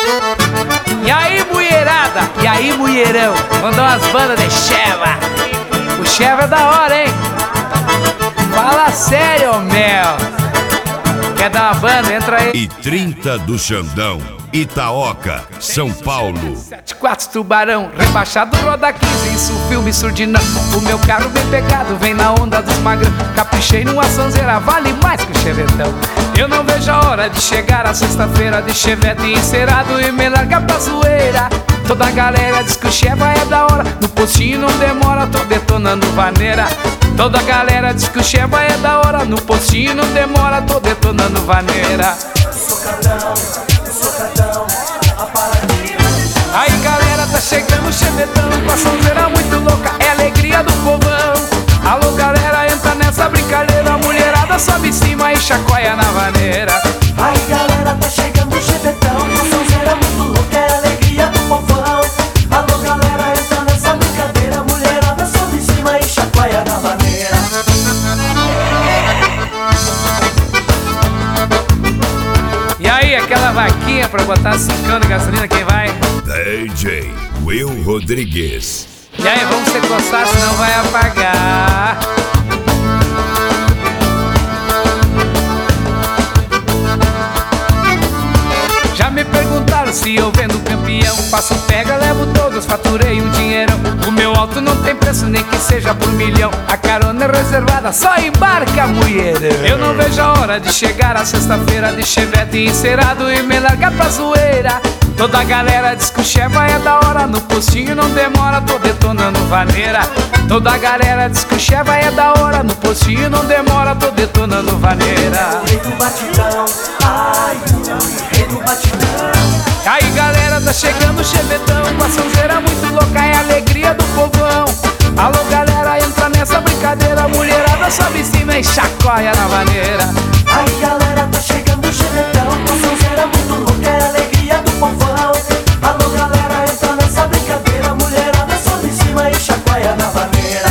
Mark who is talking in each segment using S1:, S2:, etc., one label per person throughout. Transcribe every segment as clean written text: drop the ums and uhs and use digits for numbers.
S1: E aí, mulherada? E aí, mulherão? Mandou umas bandas de Cheva. O Cheva é da hora, hein? Fala sério, meu. Quer dar uma banda? Entra aí.
S2: E 30 do Xandão, Itaoca, São Paulo.
S1: 74 Tubarão, rebaixado roda 15. Isso o filme surdinão. O meu carro bem pegado, vem na onda dos magrão. Caprichei numa sonzeira, vale mais que o chevetão. Eu não vejo a hora de chegar a sexta-feira de chevette encerado e me largar pra zoeira. Toda a galera diz que o Cheva é da hora. No postinho não demora, tô detonando vaneira. Toda a galera diz que o Cheva é da hora. No postinho não demora, tô detonando vaneira. Aí galera, tá chegando o chevetão com a sonzeira muito louca, é a alegria do povão. Alô galera, entra nessa brincadeira, a mulherada sobe em cima e chacoalha na vaneira.
S3: Aí galera, tá chegando o chevetão com a sonzeira muito louca, é a alegria do povão. Alô galera, entra nessa brincadeira, a mulherada sobe em cima e chacoalha na vaneira.
S1: E aí, aquela vaquinha pra botar 5 de gasolina, quem vai?
S2: DJ Will Rodrigues.
S1: E aí, vamos se coçar, senão vai apagar. Já me perguntaram se eu vendo campeão. Faço pega, levo todos, faturei um dinheirão. O meu alto não tem preço, nem que seja por milhão. A carona é reservada, só embarca, mulherão. Eu não vejo a hora de chegar a sexta-feira de chevette encerado e me largar pra zoeira. Toda a galera diz que o Cheva é da hora. No postinho não demora, tô detonando vaneira. Toda a galera diz que o Cheva é da hora. No postinho não demora, tô detonando vaneira.
S3: Rei do batidão, ai, rei do batidão.
S1: Aí galera, tá chegando o chevetão com a sonzeira muito louca, é a alegria do povão. Alô galera, entra nessa brincadeira, a mulherada sobe em cima e chacoalha na vaneira.
S3: Aí galera, tá chegando o chevetão com a sonzeira muito louca, é a alegria do povão. Alô galera, entra nessa brincadeira, a mulherada sobe em cima e chacoalha na vaneira.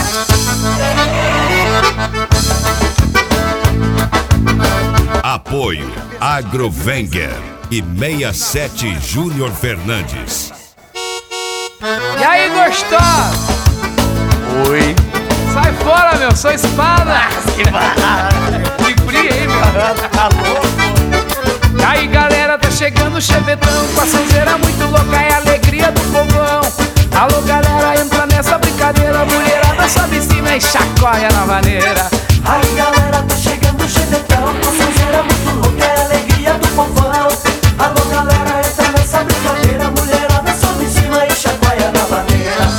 S2: Apoio Agrovenger e 67 Júnior Fernandes.
S1: E aí, gostoso?
S4: Oi.
S1: Sai fora, meu, sou espada.
S4: Que barra.
S1: Que frio, hein, meu?
S4: Tá louco.
S1: Aí galera, tá chegando o chevetão com a sonzeira muito louca, é a alegria do povão. Alô galera, entra nessa brincadeira, a mulherada sobe em cima e chacoalha na vaneira.
S3: Aí galera, tá chegando o chevetão com a sonzeira muito louca, é a alegria do povão. Alô galera, entra nessa brincadeira, a mulherada sobe em cima e chacoalha na vaneira.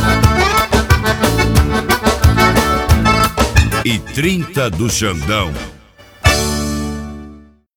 S2: E 30 do Xandão,